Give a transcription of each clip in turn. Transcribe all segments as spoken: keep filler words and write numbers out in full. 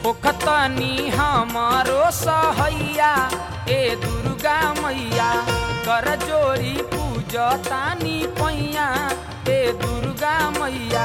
होखतनी हमारो सहैया ए दुर्गा मैया कर जोड़ी पूजतानी पैया ए दुर्गा मैया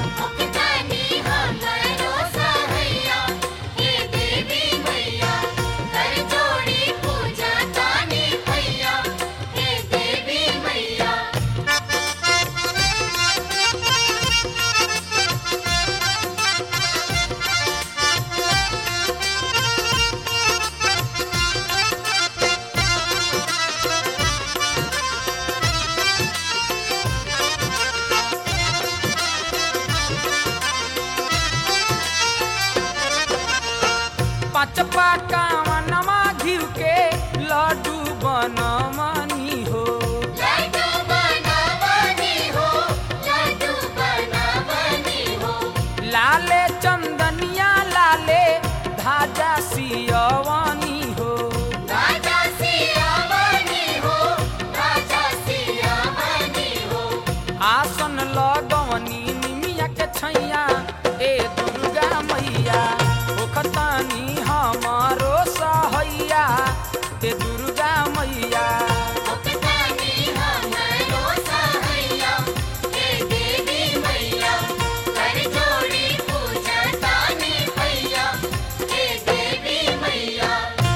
पाँच पाकावनमा घिउ के लड्डू बनमनी हो लड्डू बनमनी हो लड्डू बनमनी हो लाले चंदनिया लाले धाजा सियवनी हो राजा सियावनी हो राजा सियावनी हो आसन लगवनी निमिया के छैया ए दुर्गा मैया होखतनी हमारो सहैया ए दुर्गा मैया होखतनी हमारो सहैया हे देवी मैया कर जोड़ी पूजतानी भैया हे देवी मैया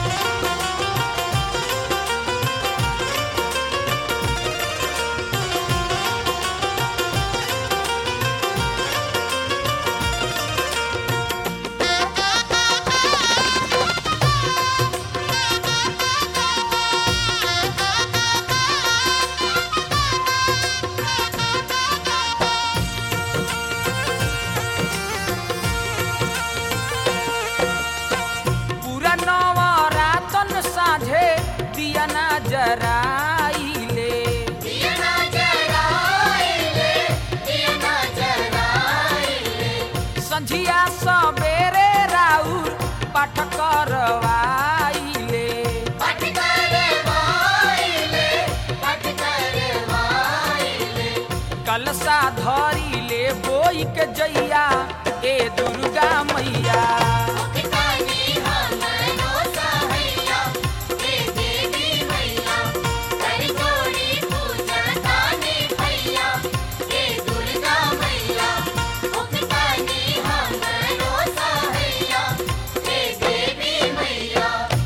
पूरा नवरातन साझे दिया ना जराइले दिया ना जराइले दिया ना जराइले संझिया सबेरे राउर पाठ करवाइले पाठ करवाइले पाठ करवाइले कलसा धरिले बोई के जैया ए दुर्गा मैया होखतनी हमारो सहैया हे देवी मैया कर जोड़ी पूजतानी भैया हे दुर्गा मैया होखतनी हमारो सहैया हे देवी मैया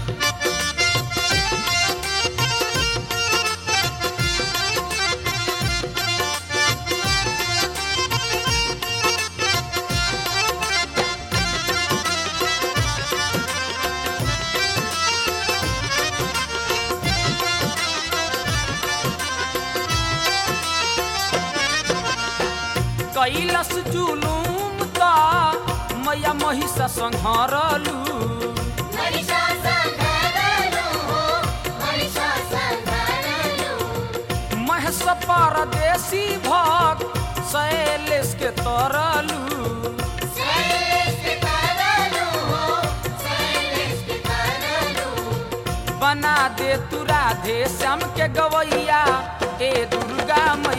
कैलस जुलूम त मैया महिषा संहरलू महिषासुरधरलू हो महिषासुरधरलू महेश परदेसी भक्त शैलेश के तरलू शैलेश के तरलू हो शैलेश के तरलू बना दे तू राधे श्याम के गवैया ए दुर्गा मैया